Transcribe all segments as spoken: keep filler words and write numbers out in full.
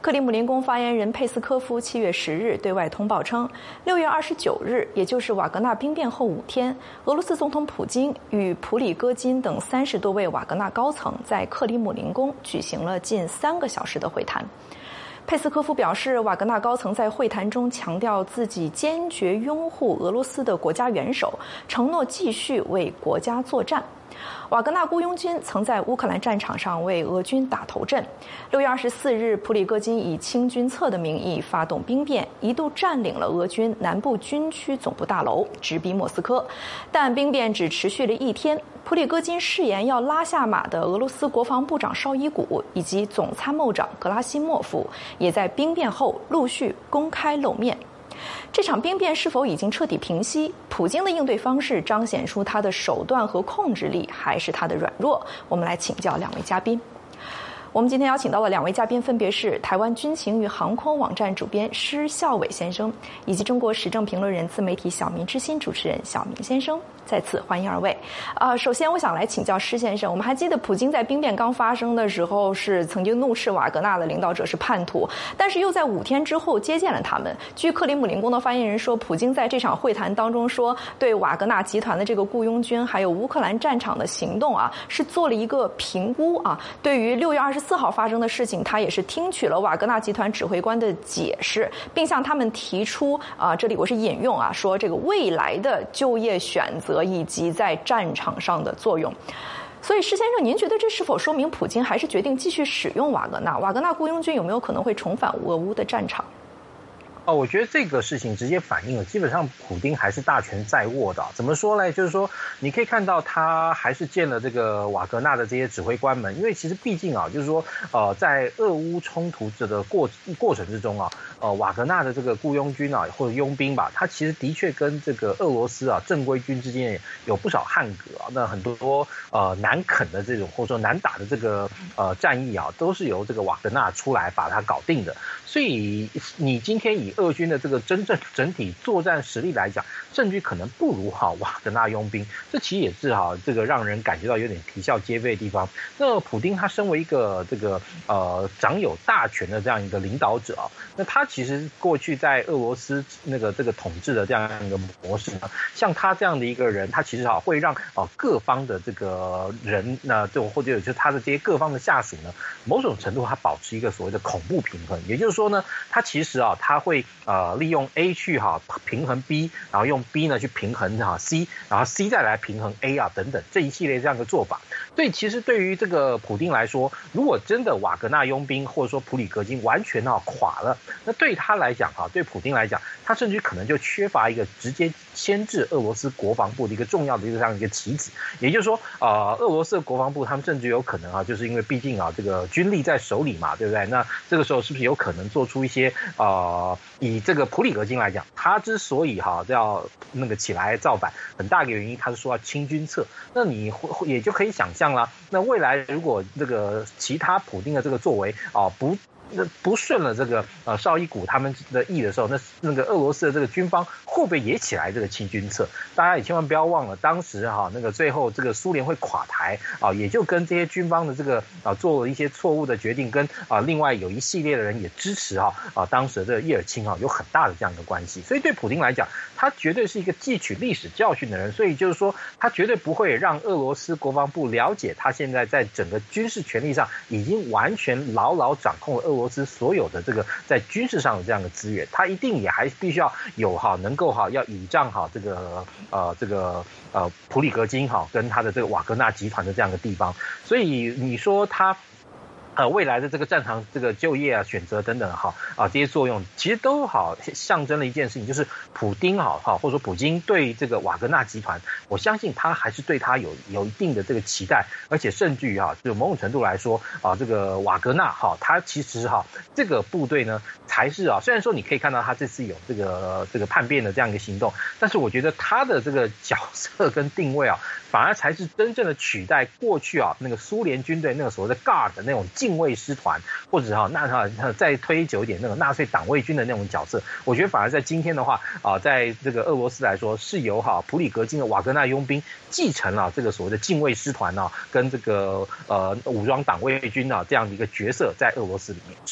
克里姆林宫发言人佩斯科夫七月十日对外通报称，六月二十九日，也就是瓦格纳兵变后五天，俄罗斯总统普京与普里戈金等三十多位瓦格纳高层在克里姆林宫举行了近三个小时的会谈。佩斯科夫表示，瓦格纳高层在会谈中强调自己坚决拥护俄罗斯的国家元首，承诺继续为国家作战。瓦格纳雇佣军曾在乌克兰战场上为俄军打头阵。六月二十四日，普里戈金以清君侧的名义发动兵变，一度占领了俄军南部军区总部大楼，直逼莫斯科。但兵变只持续了一天。普里戈金誓言要拉下马的俄罗斯国防部长绍伊古以及总参谋长格拉西莫夫，也在兵变后陆续公开露面。这场兵变是否已经彻底平息？普京的应对方式彰显出他的手段和控制力，还是他的软弱？我们来请教两位嘉宾。我们今天邀请到的两位嘉宾分别是台湾军情与航空网站主编施孝伟先生，以及中国时政评论人、自媒体小明之心主持人小明先生。再次欢迎二位。呃，首先我想来请教施先生，我们还记得普京在兵变刚发生的时候是曾经怒斥瓦格纳的领导者是叛徒，但是又在五天之后接见了他们。据克里姆林宫的发言人说，普京在这场会谈当中说，对瓦格纳集团的这个雇佣军还有乌克兰战场的行动啊，是做了一个评估啊。对于六月二十四号发生的事情，他也是听取了瓦格纳集团指挥官的解释，并向他们提出啊，这里我是引用啊，说这个未来的就业选择以及在战场上的作用。所以施先生，您觉得这是否说明普京还是决定继续使用瓦格纳？瓦格纳雇佣军有没有可能会重返俄乌的战场？ 哦，我觉得这个事情直接反映了，基本上普丁还是大权在握的。怎么说呢？就是说，你可以看到他还是见了这个瓦格纳的这些指挥官们，因为其实毕竟啊，就是说，呃，在俄乌冲突这个过过程之中啊，呃，瓦格纳的这个雇佣军啊或者佣兵吧，他其实的确跟这个俄罗斯啊正规军之间有不少汉格啊。那很多呃难啃的这种或者说难打的这个呃战役啊，都是由这个瓦格纳出来把它搞定的。所以你今天以俄军的这个真正整体作战实力来讲，甚至可能不如哈瓦格纳佣兵，这其实也是哈这个让人感觉到有点啼笑皆非的地方。那普丁他身为一个这个呃掌有大权的这样一个领导者啊，那他其实过去在俄罗斯那个这个统治的这样一个模式呢，像他这样的一个人，他其实啊会让啊各方的这个人那这种或者就是他的这些各方的下属呢，某种程度他保持一个所谓的恐怖平衡，也就是说呢，他其实啊他会呃利用 A 去哈平衡 B， 然后用 B 呢去平衡哈 C， 然后 C 再来平衡 A 啊等等这一系列这样的做法。所以其实对于这个普丁来说，如果真的瓦格纳佣兵或者说普里戈金完全啊垮了，那对他来讲啊，对普丁来讲，他甚至可能就缺乏一个直接牵制俄罗斯国防部的一个重要的一个这样一个棋子。也就是说，呃，俄罗斯的国防部他们甚至有可能啊，就是因为毕竟啊这个军力在手里嘛，对不对？那这个时候是不是有可能做出一些呃，以这个普里戈金来讲，他之所以哈、啊、要那个起来造反，很大一个原因他是说要清君侧，那你也就可以想象啦，那未来如果这个其他普丁的这个作为啊不那不顺了这个呃绍伊古他们的意的时候，那那个俄罗斯的这个军方会不会也起来这个清君侧？大家也千万不要忘了，当时哈、啊、那个最后这个苏联会垮台啊，也就跟这些军方的这个啊做了一些错误的决定，跟啊另外有一系列的人也支持哈 啊, 啊当时的这个叶尔钦啊有很大的这样的关系。所以对普丁来讲，他绝对是一个汲取历史教训的人，所以就是说他绝对不会让俄罗斯国防部了解他现在在整个军事权力上已经完全牢牢掌控了俄罗斯所有的这个在军事上的这样的资源，他一定也还必须要有哈能够哈要倚仗哈这个呃这个呃普里戈金哈跟他的这个瓦格纳集团的这样的地方。所以你说他呃，未来的这个战场、这个就业啊、选择等等哈啊，这些作用其实都好象征了一件事情，就是普丁哈哈，或者说普京对这个瓦格纳集团，我相信他还是对他有有一定的这个期待，而且甚至于哈，就某种程度来说啊，这个瓦格纳哈，他其实哈这个部队呢，才是啊，虽然说你可以看到他这次有这个这个叛变的这样一个行动，但是我觉得他的这个角色跟定位啊，反而才是真正的取代过去啊那个苏联军队那个所谓的 Guard 的那种禁卫师团，或者哈那哈再推久一点那个纳粹党卫军的那种角色，我觉得反而在今天的话啊，在这个俄罗斯来说，是由哈普里戈金的瓦格纳佣兵继承了这个所谓的禁卫师团啊，跟这个呃武装党卫军啊这样的一个角色在俄罗斯里面是。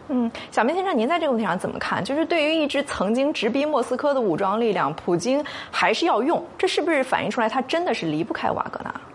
嗯，小明先生，您在这个问题上怎么看？就是对于一支曾经直逼莫斯科的武装力量，普京还是要用，这是不是反映出来他真的是离不开瓦格纳？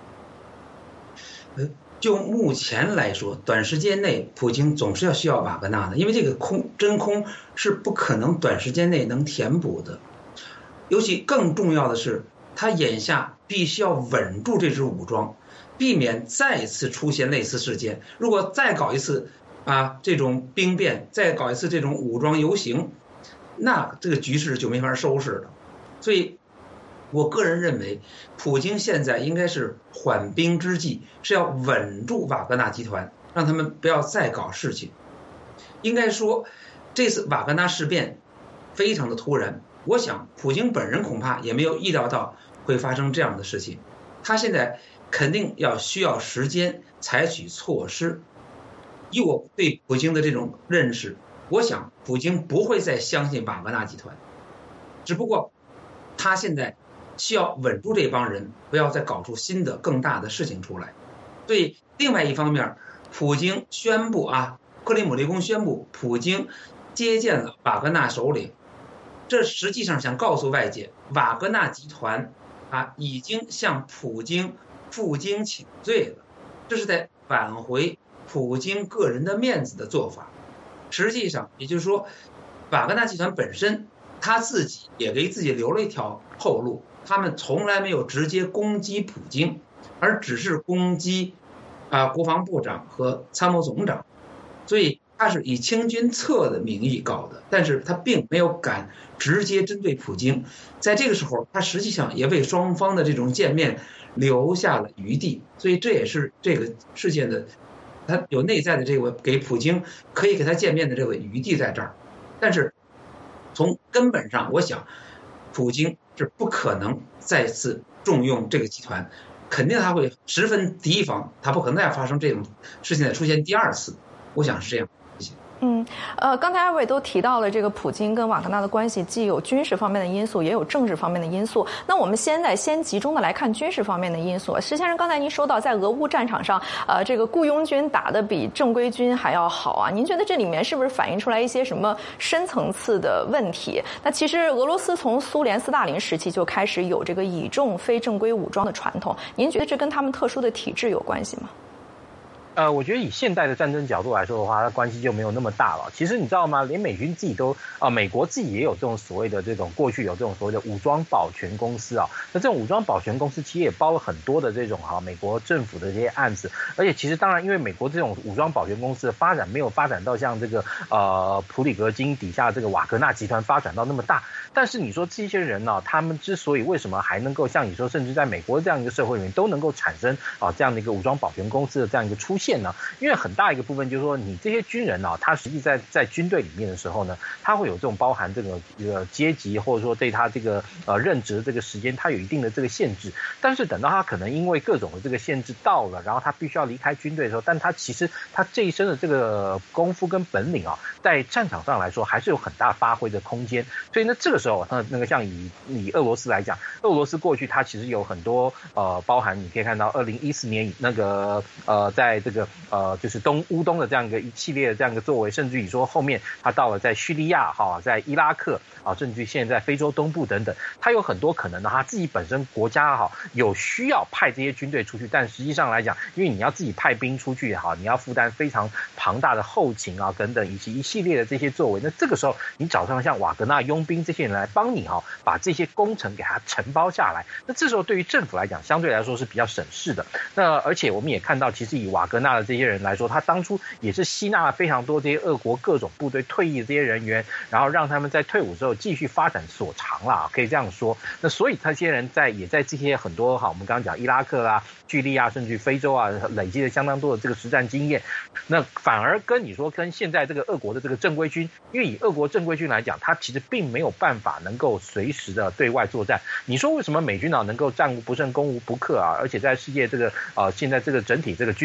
呃，就目前来说，短时间内普京总是要需要瓦格纳的，因为这个空真空是不可能短时间内能填补的。尤其更重要的是，他眼下必须要稳住这支武装，避免再次出现类似事件。如果再搞一次啊，这种兵变，再搞一次这种武装游行，那这个局势就没法收拾了。所以，我个人认为，普京现在应该是缓兵之计，是要稳住瓦格纳集团，让他们不要再搞事情。应该说，这次瓦格纳事变非常的突然，我想普京本人恐怕也没有意料到会发生这样的事情。他现在肯定要需要时间采取措施。以我对普京的这种认识，我想普京不会再相信瓦格纳集团，只不过他现在需要稳住这帮人，不要再搞出新的更大的事情出来。所以另外一方面，普京宣布啊，克里姆林宫宣布普京接见了瓦格纳首领，这实际上想告诉外界，瓦格纳集团啊已经向普京负荆请罪了，这是在挽回普京个人的面子的做法。实际上也就是说，瓦格纳集团本身他自己也给自己留了一条后路，他们从来没有直接攻击普京，而只是攻击啊国防部长和参谋总长，所以他是以清君侧的名义搞的，但是他并没有敢直接针对普京。在这个时候，他实际上也为双方的这种见面留下了余地，所以这也是这个事件的，他有内在的这个给普京可以给他见面的这个余地在这儿。但是从根本上，我想普京是不可能再次重用这个集团，肯定他会十分提防，他不可能再发生这种事情再出现第二次，我想是这样。 嗯，呃，刚才二位都提到了这个普京跟瓦格纳的关系，既有军事方面的因素，也有政治方面的因素。那我们现在先集中的来看军事方面的因素。石先生，刚才您说到在俄乌战场上，呃，这个雇佣军打得比正规军还要好啊，您觉得这里面是不是反映出来一些什么深层次的问题？那其实俄罗斯从苏联斯大林时期就开始有这个倚重非正规武装的传统，您觉得这跟他们特殊的体制有关系吗？ 呃，我觉得以现代的战争角度来说的话，它关系就没有那么大了。其实你知道吗？连美军自己都啊、呃，美国自己也有这种所谓的这种过去有这种所谓的武装保全公司啊。那这种武装保全公司其实也包了很多的这种哈、啊、美国政府的这些案子。而且其实当然，因为美国这种武装保全公司的发展没有发展到像这个呃普里格金底下这个瓦格纳集团发展到那么大。但是你说这些人呢、啊，他们之所以为什么还能够像你说，甚至在美国这样一个社会里面都能够产生啊这样的一个武装保全公司的这样一个出现呢？因为很大一个部分就是说，你这些军人啊，他实际在在军队里面的时候呢，他会有这种包含这个这个阶级，或者说对他这个呃任职的这个时间，他有一定的这个限制。但是等到他可能因为各种的这个限制到了，然后他必须要离开军队的时候，但他其实他这一生的这个功夫跟本领啊，在战场上来说还是有很大发挥的空间。所以呢，这个时候，那那个像以以俄罗斯来讲，俄罗斯过去它其实有很多呃，包含你可以看到二零一四年那个呃，在这个呃，就是东乌东的这样一个一系列的这样一个作为，甚至于说后面他到了在叙利亚哈，在伊拉克啊，甚至于现在在非洲东部等等，他有很多可能呢，他自己本身国家哈有需要派这些军队出去，但实际上来讲，因为你要自己派兵出去哈，你要负担非常庞大的后勤啊等等，以及一系列的这些作为，那这个时候你找上像瓦格纳佣兵这些人来帮你哈，把这些工程给他承包下来，那这时候对于政府来讲，相对来说是比较省事的。那而且我们也看到，其实以瓦格纳的这些人来说，他当初也是吸纳了非常多这些俄国各种部队退役的这些人员，然后让他们在退伍之后继续发展所长啦，可以这样说。那所以这些人在也在这些很多哈，我们刚刚讲伊拉克啦、叙利亚甚至非洲啊，累积了相当多的这个实战经验。那反而跟你说，跟现在这个俄国的这个正规军，因为以俄国正规军来讲，他其实并没有办法能够随时的对外作战。你说为什么美军啊能够战无不胜、攻无不克啊？而且在世界这个呃现在这个整体这个军事力量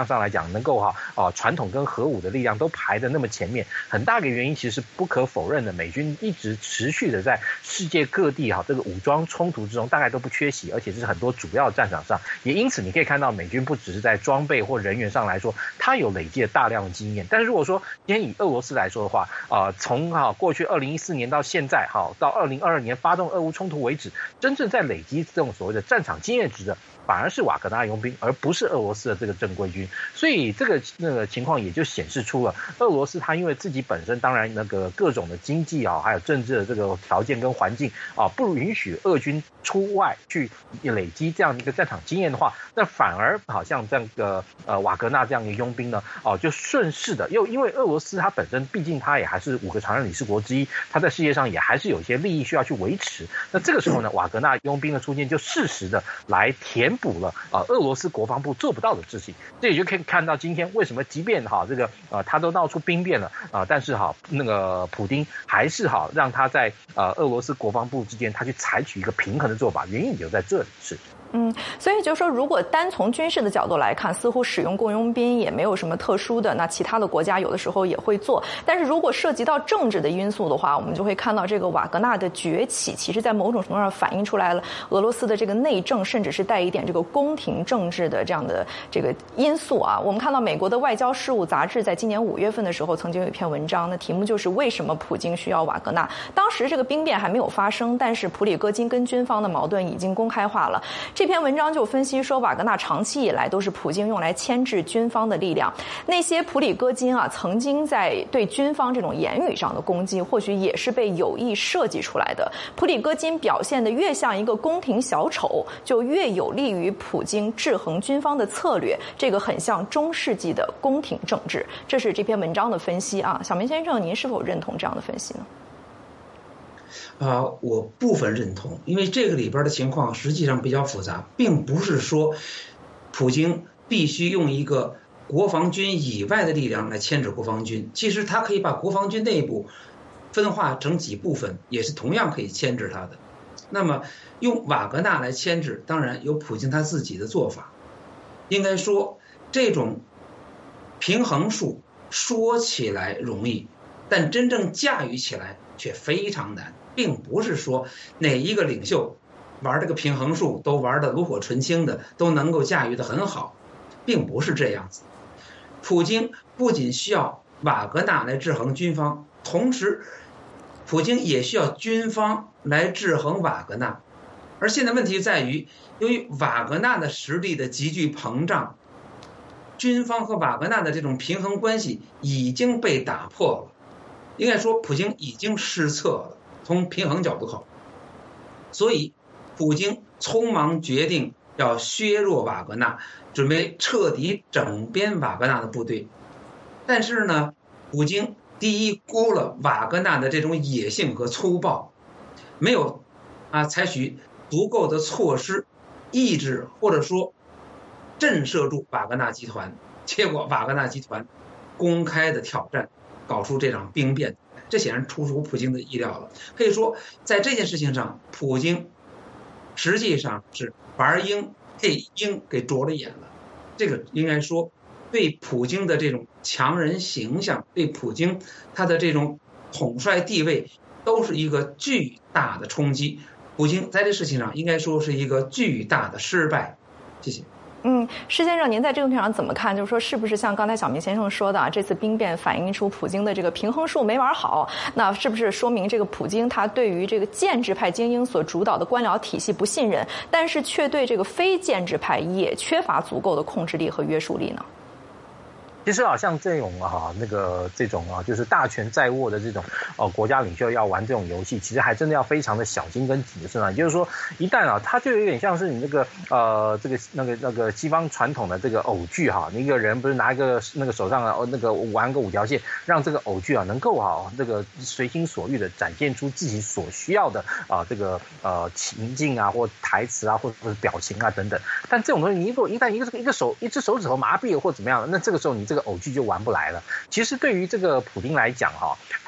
上来讲能够哈啊传统跟核武的力量都排得那么前面，很大的原因其实不可否认的，美军一直持续的在世界各地哈这个武装冲突之中大概都不缺席，而且是很多主要战场上，也因此你可以看到美军不只是在装备或人员上来说，它有累积了大量的经验。但是如果说今天以俄罗斯来说的话，啊、呃，从哈过去二零一四年到现在哈到二零二二年发动俄乌冲突为止，真正在累积这种所谓的战场经验值的，反而是瓦格纳佣兵，而不是俄罗斯的这个正规军。所以这个那个情况也就显示出了俄罗斯它因为自己本身当然那个各种的经济啊，还有政治的这个条件跟环境啊，不允许俄军出外去累积这样的一个战场经验的话，那反而好像这个呃瓦格纳这样的佣兵呢，哦、啊、就顺势的，又因为俄罗斯它本身毕竟它也还是五个常任理事国之一，它在世界上也还是有一些利益需要去维持。那这个时候呢，瓦格纳佣兵的出现就适时的来填补了啊、呃、俄罗斯国防部做不到的事情。这也就可以看到今天为什么即便哈这个呃他都闹出兵变了啊、呃，但是哈那个普丁还是哈让他在呃俄罗斯国防部之间他去采取一个平衡的做法，原因就在这里是。 嗯，所以就是说，如果单从军事的角度来看，似乎使用雇佣兵也没有什么特殊的，那其他的国家有的时候也会做。但是如果涉及到政治的因素的话，我们就会看到这个瓦格纳的崛起，其实在某种程度上反映出来了俄罗斯的这个内政，甚至是带一点这个宫廷政治的这样的这个因素啊。我们看到美国的外交事务杂志在今年五月份的时候曾经有一篇文章，那题目就是为什么普京需要瓦格纳。当时这个兵变还没有发生，但是普里戈金跟军方的矛盾已经公开化了。这篇文章就分析说，瓦格纳长期以来都是普京用来牵制军方的力量。那些普里戈金啊，曾经在对军方这种言语上的攻击，或许也是被有意设计出来的。普里戈金表现得越像一个宫廷小丑，就越有利于普京制衡军方的策略。这个很像中世纪的宫廷政治。这是这篇文章的分析啊，小明先生，您是否认同这样的分析呢？ 啊、呃，我部分认同，因为这个里边的情况实际上比较复杂，并不是说普京必须用一个国防军以外的力量来牵制国防军，其实他可以把国防军内部分化成几部分，也是同样可以牵制他的。那么用瓦格纳来牵制，当然有普京他自己的做法。应该说，这种平衡术说起来容易，但真正驾驭起来却非常难。并不是说哪一个领袖玩这个平衡术都玩得炉火纯青的，都能够驾驭得很好，并不是这样子。普京不仅需要瓦格纳来制衡军方，同时普京也需要军方来制衡瓦格纳。而现在问题在于，由于瓦格纳的实力的急剧膨胀，军方和瓦格纳的这种平衡关系已经被打破了。应该说，普京已经失策了。从平衡角度考虑，所以普京匆忙决定要削弱瓦格纳，准备彻底整编瓦格纳的部队。但是呢，普京低估了瓦格纳的这种野性和粗暴，没有啊采取足够的措施抑制或者说震慑住瓦格纳集团，结果瓦格纳集团公开的挑战，搞出这场兵变。这显然出乎普京的意料了。可以说，在这件事情上，普京实际上是玩鹰配鹰给啄了眼了。这个应该说，对普京的这种强人形象，对普京他的这种统帅地位，都是一个巨大的冲击。普京在这事情上应该说是一个巨大的失败。谢谢。 嗯，施先生，您在这个问题上怎么看？就是说，是不是像刚才小明先生说的啊，这次兵变反映出普京的这个平衡术没玩好？那是不是说明这个普京他对于这个建制派精英所主导的官僚体系不信任，但是却对这个非建制派也缺乏足够的控制力和约束力呢？ 其实啊，像这种啊，那个这种啊，就是大权在握的这种哦、啊，国家领袖要玩这种游戏，其实还真的要非常的小心跟谨慎啊。也就是说，一旦啊，他就有点像是你那个呃，这个那个那个西方传统的这个偶剧哈，你一个人不是拿一个那个手上啊那个玩个五条线，让这个偶剧啊能够啊这个随心所欲的展现出自己所需要的啊这个呃情境啊或台词啊或者是表情啊等等。但这种东西，你如果一旦一个一个手一只手指头麻痹了或怎么样，那这个时候你这个偶剧就玩不来了。其实对于这个普丁来讲哈，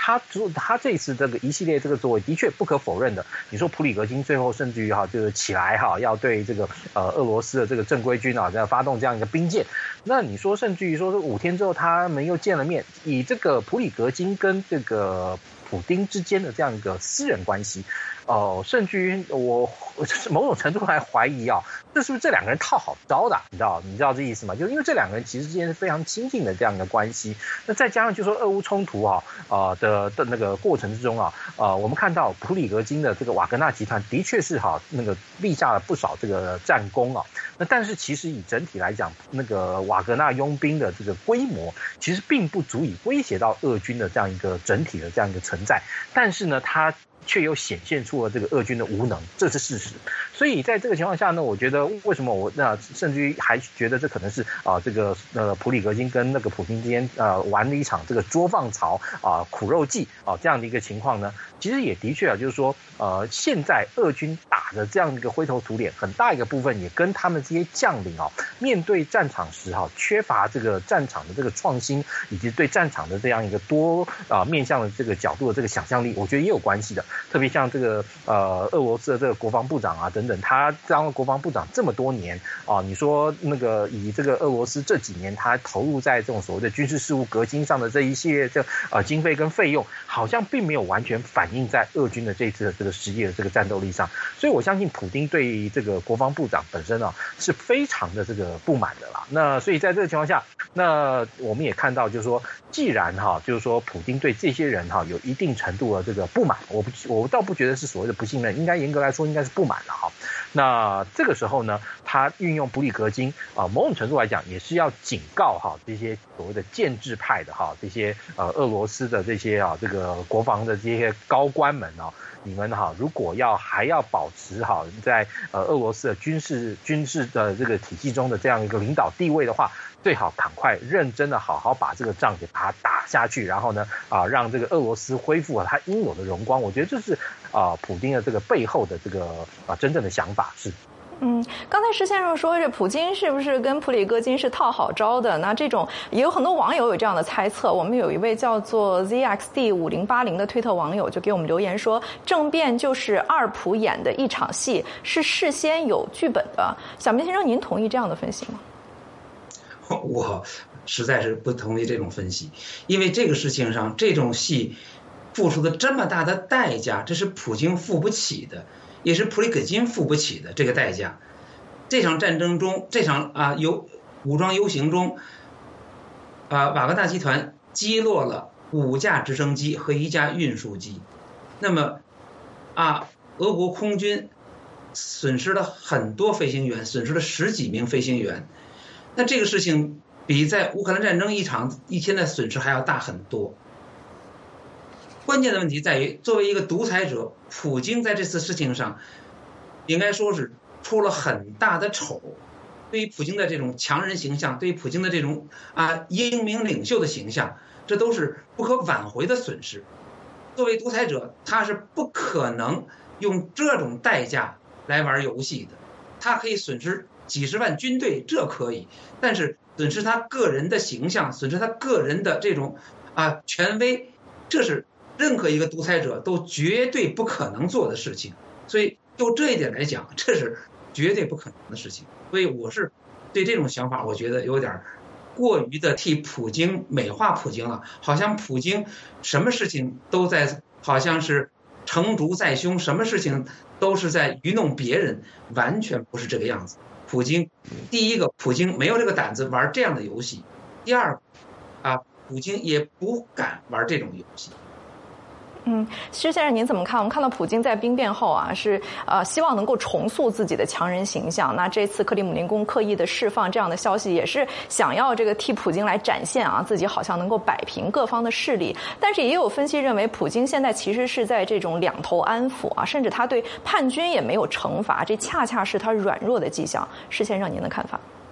他他这次这个一系列这个作为，的确不可否认的。你说普里格金最后甚至于哈就是起来哈要对这个呃俄罗斯的这个正规军啊要发动这样一个兵谏，那你说甚至于说五天之后他们又见了面，以这个普里格金跟这个普丁之间的这样一个私人关系，哦、呃，甚至于我某种程度还怀疑啊，这是不是这两个人套好招的、啊？你知道你知道这意思吗？就是因为这两个人其实之间是非常亲近的这样一个关系，那再加上就说俄乌冲突啊啊、呃、的的那个过程之中啊，呃，我们看到普里格金的这个瓦格纳集团的确是哈那个立下了不少这个战功啊，那但是其实以整体来讲，那个瓦格纳佣兵的这个规模其实并不足以威胁到俄军的这样一个整体的这样一个存在，但是呢，它却又显现出了这个俄军的无能，这是事实。所以在这个情况下呢，我觉得为什么我那甚至于还觉得这可能是啊、呃、这个呃普里格金跟那个普京之间呃玩了一场这个捉放曹啊、呃、苦肉计啊、呃、这样的一个情况呢，其实也的确啊，就是说呃现在俄军打的这样的一个灰头土脸，很大一个部分也跟他们这些将领啊面对战场时哈、啊、缺乏这个战场的这个创新，以及对战场的这样一个多啊、呃、面向的这个角度的这个想象力，我觉得也有关系的。特别像这个呃俄罗斯的这个国防部长啊等等，他当了国防部长这么多年啊，你说那个以这个俄罗斯这几年他投入在这种所谓的军事事务革新上的这一系列这呃经费跟费用，好像并没有完全反映在俄军的这次的这个实际的这个战斗力上，所以我相信普丁对这个国防部长本身啊是非常的这个不满的啦。那所以在这个情况下，那我们也看到就是说，既然哈就是说普丁对这些人哈有一定程度的这个不满，我不我倒不觉得是所谓的不信任，应该严格来说应该是不满了哈。那这个时候呢，他运用普里格金啊、呃，某种程度来讲也是要警告哈这些所谓的建制派的哈这些呃俄罗斯的这些啊这个国防的这些高官们啊，你们哈如果要还要保持好在呃俄罗斯的军事军事的这个体系中的这样一个领导地位的话，最好赶快认真的好好把这个仗给把它打下去，然后呢啊让这个俄罗斯恢复了它应有的荣光。我觉得这是啊普丁的这个背后的这个啊真正的想法是。 嗯，刚才施先生说这普京是不是跟普里戈金是套好招的？那这种也有很多网友有这样的猜测。我们有一位叫做 Z X D 五零八零的推特网友就给我们留言说，政变就是二普演的一场戏，是事先有剧本的。小明先生，您同意这样的分析吗？ 我实在是不同意这种分析，因为这个事情上这种戏付出的这么大的代价，这是普京付不起的，也是普里戈金付不起的这个代价。这场战争中，这场啊游武装游行中，啊瓦格纳集团击落了五架直升机和一架运输机，那么啊俄国空军损失了很多飞行员，损失了十几名飞行员。那这个事情比在乌克兰战争一场一天的损失还要大很多。关键的问题在于，作为一个独裁者，普京在这次事情上应该说是出了很大的丑。对于普京的这种强人形象，对于普京的这种啊英明领袖的形象，这都是不可挽回的损失。作为独裁者，他是不可能用这种代价来玩游戏的。他可以损失几十万军队，这可以，但是损失他个人的形象，损失他个人的这种啊权威，这是任何一个独裁者都绝对不可能做的事情。所以就这一点来讲，这是绝对不可能的事情。所以我是对这种想法，我觉得有点过于的替普京美化普京了，好像普京什么事情都在，好像是成竹在胸，什么事情都是在愚弄别人，完全不是这个样子。普京，第一个，普京没有这个胆子玩这样的游戏；第二，啊，普京也不敢玩这种游戏。 嗯，施先生您怎么看？我们看到普京在兵变后啊，是呃希望能够重塑自己的强人形象。那这次克里姆林宫刻意的释放这样的消息，也是想要这个替普京来展现啊自己好像能够摆平各方的势力。但是也有分析认为，普京现在其实是在这种两头安抚啊，甚至他对叛军也没有惩罚，这恰恰是他软弱的迹象。施先生您的看法？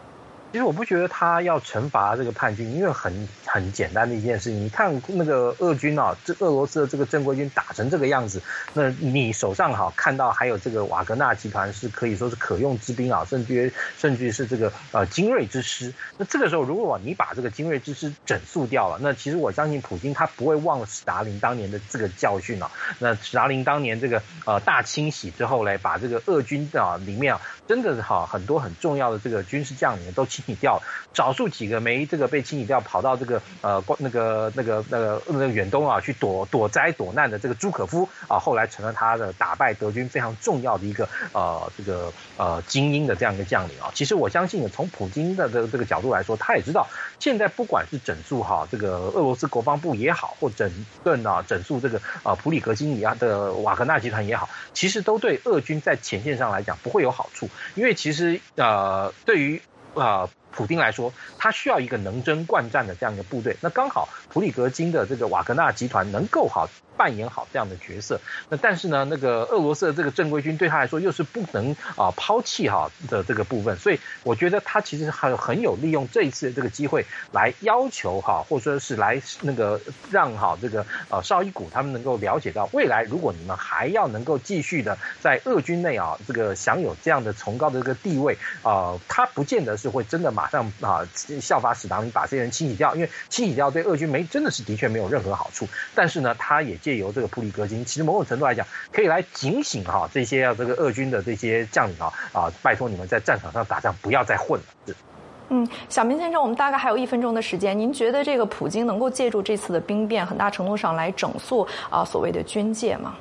其实我不觉得他要惩罚这个叛军，因为很很简单的一件事情。你看那个俄军啊，这俄罗斯的这个正规军打成这个样子，那你手上好看到还有这个瓦格纳集团是可以说是可用之兵啊，甚至甚至是这个呃精锐之师。那这个时候，如果你把这个精锐之师整肃掉了，那其实我相信普京他不会忘了史达林当年的这个教训啊。那史达林当年这个呃大清洗之后嘞，把这个俄军啊里面啊真的哈很多很重要的这个军事将领都清洗掉了，少数几个没这个被清洗掉，跑到这个呃那个那个那个那个远东啊去躲躲灾躲难的这个朱可夫啊，后来成了他的打败德军非常重要的一个呃这个呃精英的这样一个将领啊。其实我相信从普京的这个这个角度来说，他也知道现在不管是整肃哈这个俄罗斯国防部也好，或整顿啊整肃这个啊普里格金一样的瓦格纳集团也好，其实都对俄军在前线上来讲不会有好处，因为其实呃对于呃普丁来说，他需要一个能征惯战的这样一个部队。那刚好普里格金的这个瓦格纳集团能够好扮演好这样的角色。那但是呢，那个俄罗斯的这个正规军对他来说又是不能啊、呃、抛弃哈的这个部分，所以我觉得他其实很很有利用这一次的这个机会来要求哈，或者说是来那个让哈这个呃绍伊古他们能够了解到，未来如果你们还要能够继续的在俄军内啊这个享有这样的崇高的这个地位啊、呃，他不见得是会真的马上啊效法史达林把这些人清洗掉，因为清洗掉对俄军没真的是的确没有任何好处。但是呢，他也借由这个普里格金，其实某种程度来讲，可以来警醒哈这些这个俄军的这些将领啊啊，拜托你们在战场上打仗不要再混了。是。 嗯，小明先生，我们大概还有一分钟的时间，您觉得这个普京能够借助这次的兵变，很大程度上来整肃啊所谓的军界吗？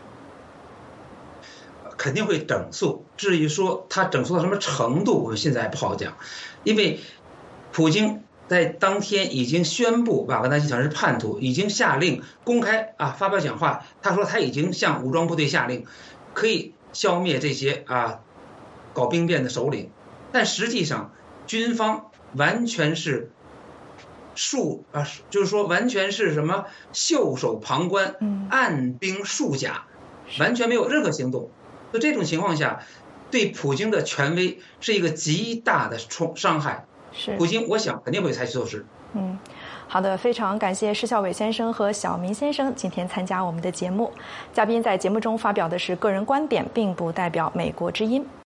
肯定会整肃，至于说他整肃到什么程度，我们现在还不好讲，因为普京在当天已经宣布瓦格纳集团是叛徒，已经下令公开啊发表讲话，他说他已经向武装部队下令，可以消灭这些啊搞兵变的首领，但实际上军方完全是束啊，就是说完全是什么袖手旁观，按兵束甲，完全没有任何行动。在这种情况下，对普京的权威是一个极大的冲伤害。 是， 普京我想肯定会采取措施。 嗯，好的，非常感谢施孝伟先生和小明先生今天参加我们的节目。嘉宾在节目中发表的是个人观点，并不代表美国之音。